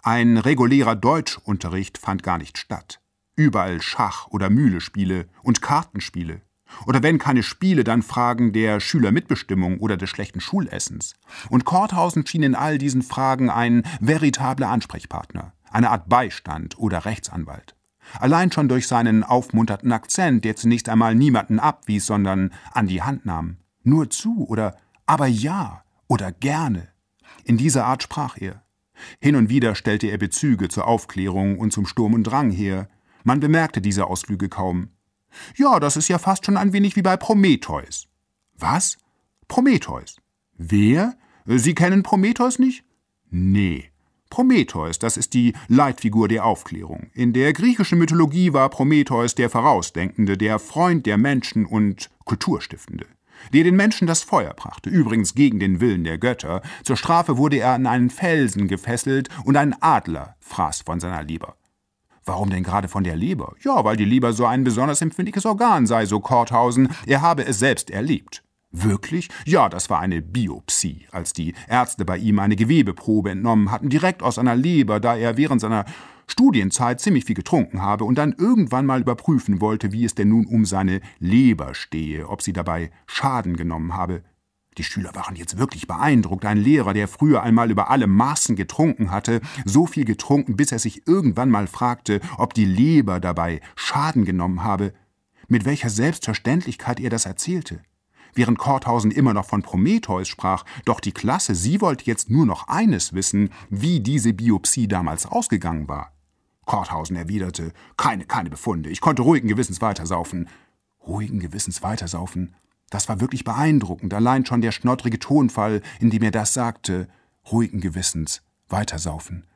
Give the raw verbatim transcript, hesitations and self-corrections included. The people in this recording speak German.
Ein regulärer Deutschunterricht fand gar nicht statt. Überall Schach- oder Mühlespiele und Kartenspiele. Oder wenn keine Spiele, dann Fragen der Schülermitbestimmung oder des schlechten Schulessens. Und Korthausen schien in all diesen Fragen ein veritabler Ansprechpartner, eine Art Beistand oder Rechtsanwalt. Allein schon durch seinen aufmunternden Akzent, der zunächst einmal niemanden abwies, sondern an die Hand nahm. Nur zu oder aber ja oder gerne. In dieser Art sprach er. Hin und wieder stellte er Bezüge zur Aufklärung und zum Sturm und Drang her. Man bemerkte diese Ausflüge kaum. »Ja, das ist ja fast schon ein wenig wie bei Prometheus.« »Was? Prometheus? Wer? Sie kennen Prometheus nicht?« »Nee. Prometheus, das ist die Leitfigur der Aufklärung. In der griechischen Mythologie war Prometheus der Vorausdenkende, der Freund der Menschen und Kulturstiftende, der den Menschen das Feuer brachte, übrigens gegen den Willen der Götter. Zur Strafe wurde er an einen Felsen gefesselt und ein Adler fraß von seiner Leber.« »Warum denn gerade von der Leber?« »Ja, weil die Leber so ein besonders empfindliches Organ sei, so Korthausen. Er habe es selbst erlebt.« »Wirklich?« »Ja, das war eine Biopsie, als die Ärzte bei ihm eine Gewebeprobe entnommen hatten, direkt aus seiner Leber, da er während seiner Studienzeit ziemlich viel getrunken habe und dann irgendwann mal überprüfen wollte, wie es denn nun um seine Leber stehe, ob sie dabei Schaden genommen habe. Die Schüler waren jetzt wirklich beeindruckt. Ein Lehrer, der früher einmal über alle Maßen getrunken hatte, so viel getrunken, bis er sich irgendwann mal fragte, ob die Leber dabei Schaden genommen habe. Mit welcher Selbstverständlichkeit er das erzählte. Während Korthausen immer noch von Prometheus sprach, doch die Klasse, sie wollte jetzt nur noch eines wissen, wie diese Biopsie damals ausgegangen war. Korthausen erwiderte, keine, keine Befunde, ich konnte ruhigen Gewissens weitersaufen. Ruhigen Gewissens weitersaufen? Das war wirklich beeindruckend, allein schon der schnottrige Tonfall, in dem er das sagte, ruhigen Gewissens weitersaufen.